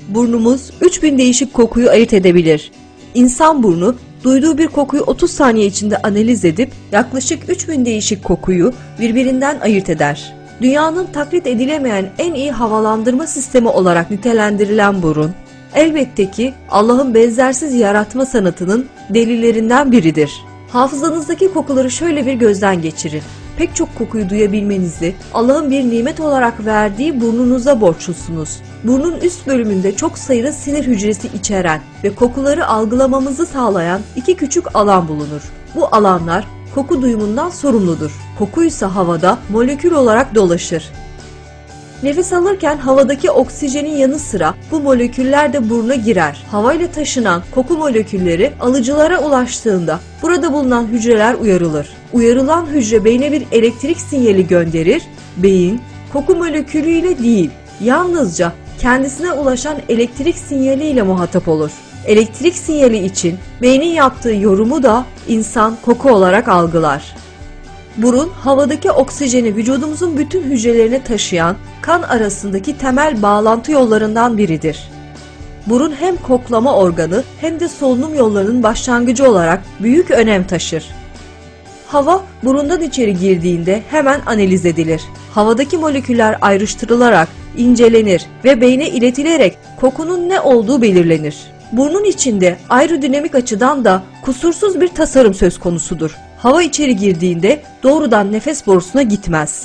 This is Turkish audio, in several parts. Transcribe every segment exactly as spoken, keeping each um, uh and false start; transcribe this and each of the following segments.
Burnumuz üç bin değişik kokuyu ayırt edebilir. İnsan burnu duyduğu bir kokuyu otuz saniye içinde analiz edip yaklaşık üç bin değişik kokuyu birbirinden ayırt eder. Dünyanın taklit edilemeyen en iyi havalandırma sistemi olarak nitelendirilen burun, elbette ki Allah'ın benzersiz yaratma sanatının delillerinden biridir. Hafızanızdaki kokuları şöyle bir gözden geçirin. Pek çok kokuyu duyabilmenizi Allah'ın bir nimet olarak verdiği burnunuza borçlusunuz. Burnun üst bölümünde çok sayıda sinir hücresi içeren ve kokuları algılamamızı sağlayan iki küçük alan bulunur. Bu alanlar koku duyumundan sorumludur. Koku ise havada molekül olarak dolaşır. Nefes alırken havadaki oksijenin yanı sıra bu moleküller de buruna girer. Havayla taşınan koku molekülleri alıcılara ulaştığında burada bulunan hücreler uyarılır. Uyarılan hücre beyne bir elektrik sinyali gönderir. Beyin koku molekülüyle değil, yalnızca kendisine ulaşan elektrik sinyaliyle muhatap olur. Elektrik sinyali için beynin yaptığı yorumu da insan koku olarak algılar. Burun, havadaki oksijeni vücudumuzun bütün hücrelerine taşıyan kan arasındaki temel bağlantı yollarından biridir. Burun hem koklama organı hem de solunum yollarının başlangıcı olarak büyük önem taşır. Hava burundan içeri girdiğinde hemen analiz edilir. Havadaki moleküller ayrıştırılarak incelenir ve beyne iletilerek kokunun ne olduğu belirlenir. Burnun içinde aerodinamik açıdan da kusursuz bir tasarım söz konusudur. Hava içeri girdiğinde doğrudan nefes borusuna gitmez.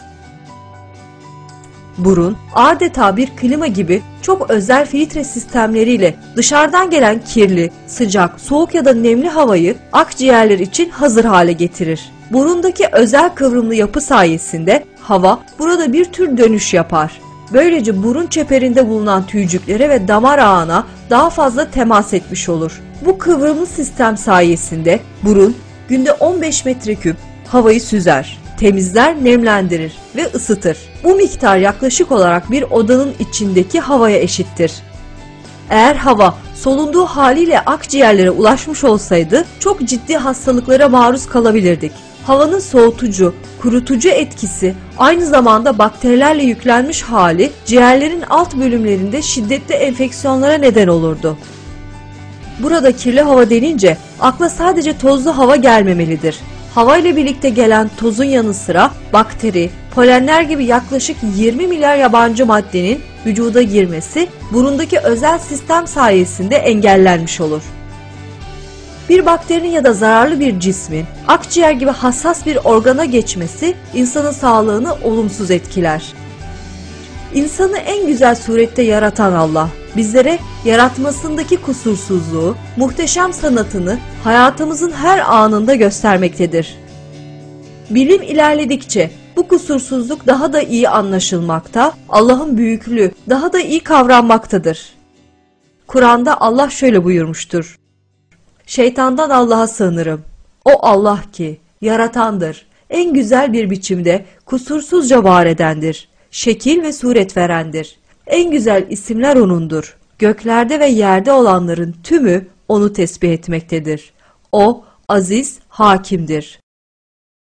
Burun adeta bir klima gibi çok özel filtre sistemleriyle dışarıdan gelen kirli, sıcak, soğuk ya da nemli havayı akciğerler için hazır hale getirir. Burundaki özel kıvrımlı yapı sayesinde hava burada bir tür dönüş yapar. Böylece burun çeperinde bulunan tüycüklere ve damar ağına daha fazla temas etmiş olur. Bu kıvrımlı sistem sayesinde burun günde on beş metreküp havayı süzer, temizler, nemlendirir ve ısıtır. Bu miktar yaklaşık olarak bir odanın içindeki havaya eşittir. Eğer hava solunduğu haliyle akciğerlere ulaşmış olsaydı çok ciddi hastalıklara maruz kalabilirdik. Havanın soğutucu, kurutucu etkisi aynı zamanda bakterilerle yüklenmiş hali ciğerlerin alt bölümlerinde şiddetli enfeksiyonlara neden olurdu. Burada kirli hava denince akla sadece tozlu hava gelmemelidir. Hava ile birlikte gelen tozun yanı sıra bakteri, polenler gibi yaklaşık yirmi milyar yabancı maddenin vücuda girmesi burundaki özel sistem sayesinde engellenmiş olur. Bir bakterinin ya da zararlı bir cismin akciğer gibi hassas bir organa geçmesi insanın sağlığını olumsuz etkiler. İnsanı en güzel surette yaratan Allah, bizlere yaratmasındaki kusursuzluğu, muhteşem sanatını hayatımızın her anında göstermektedir. Bilim ilerledikçe bu kusursuzluk daha da iyi anlaşılmakta, Allah'ın büyüklüğü daha da iyi kavranmaktadır. Kur'an'da Allah şöyle buyurmuştur: Şeytandan Allah'a sığınırım. O Allah ki yaratandır, en güzel bir biçimde kusursuzca var edendir, şekil ve suret verendir. En güzel isimler O'nundur. Göklerde ve yerde olanların tümü O'nu tesbih etmektedir. O aziz, hakimdir.